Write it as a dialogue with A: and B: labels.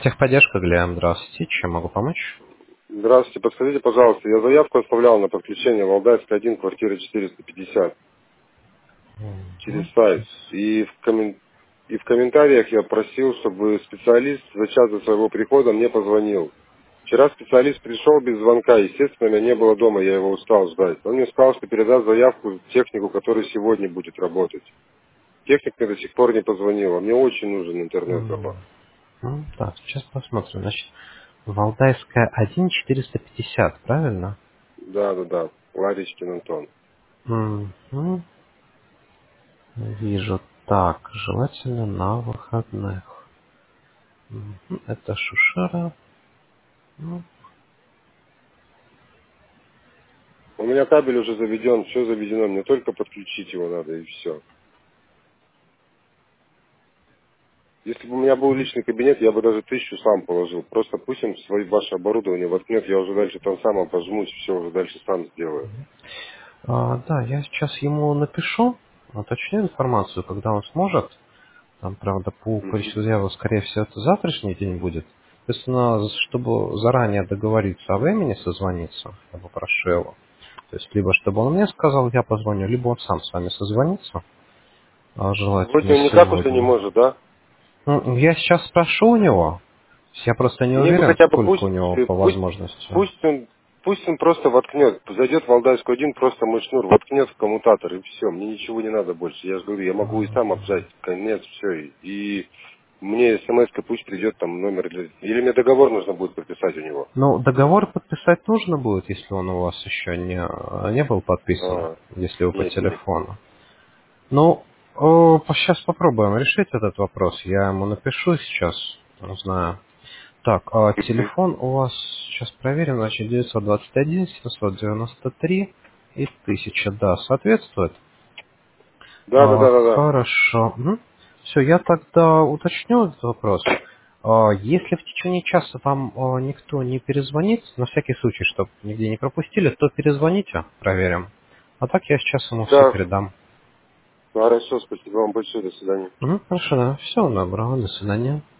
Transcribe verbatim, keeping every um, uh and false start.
A: Техподдержка, Глеб, здравствуйте. Чем могу помочь?
B: Здравствуйте, подскажите, пожалуйста, я заявку оставлял на подключение Валдайская один, квартира четыреста пятьдесят через
A: Мгм.
B: сайт. И в, коммен- и в комментариях я просил, чтобы специалист за час до своего прихода мне позвонил. Вчера специалист пришел без звонка, естественно, меня не было дома, я его устал ждать. Он мне сказал, что передаст заявку технику, который сегодня будет работать. Техник мне до сих пор не позвонил, а мне очень нужен интернет
A: М,
B: дома.
A: ну, Так, сейчас посмотрим. Значит, Валдайская один четыреста пятьдесят, правильно?
B: Да, да, да, Ларичкин Антон.
A: Мгм. Вижу. Так, желательно на выходных. Мгм. Это Шушера. Ну,
B: У меня кабель уже заведен, все заведено, мне только подключить его надо и все. Если бы у меня был личный кабинет, я бы даже тысячу сам положил. Просто пусть им свои, ваше оборудование воткнет, я уже дальше там сам пожмусь, все, уже дальше сам сделаю.
A: а, да, я сейчас ему напишу, уточню информацию, когда он сможет. Там, правда, по
B: Мгм.
A: количеству заявок, скорее всего, это завтрашний день будет. То есть, на- чтобы заранее договориться о времени созвониться, я попрошу его. То есть, либо чтобы он мне сказал, я позвоню, либо он сам с вами созвонится, а, желательно
B: Сегодня он никак уже не
A: сегодня.
B: может, да?
A: Ну, я сейчас спрошу у него, я просто не
B: Мне бы
A: уверен,
B: хотя бы
A: сколько
B: пусть,
A: у него
B: э,
A: по
B: пусть,
A: возможности.
B: пусть он, пусть он просто воткнет, зайдет в Валдайскую один, просто мой шнур воткнет в коммутатор и все, мне ничего не надо больше. Я же говорю, я могу и сам обжать, конец, все. И мне смс-ка пусть придет там номер, для- или мне договор нужно будет подписать у него.
A: Ну, договор подписать нужно будет, если он у вас еще не, не был подписан,
B: А,
A: если вы по
B: нет, нет.
A: телефону. Ну, сейчас попробуем решить этот вопрос. Я ему напишу сейчас, узнаю. Так, а телефон у вас, сейчас проверим, значит, девятьсот двадцать один семьсот девяносто три и тысяча, да, соответствует.
B: Да, да,
A: А,
B: да, да, да.
A: хорошо. Все, я тогда уточню этот вопрос. А, если в течение часа вам а, никто не перезвонит, на всякий случай, чтобы нигде не пропустили, то перезвоните, проверим. А так я сейчас ему все
B: Да,
A: передам.
B: хорошо, спасибо вам большое, до свидания.
A: Мгм, хорошо, да. Всего доброго, до свидания.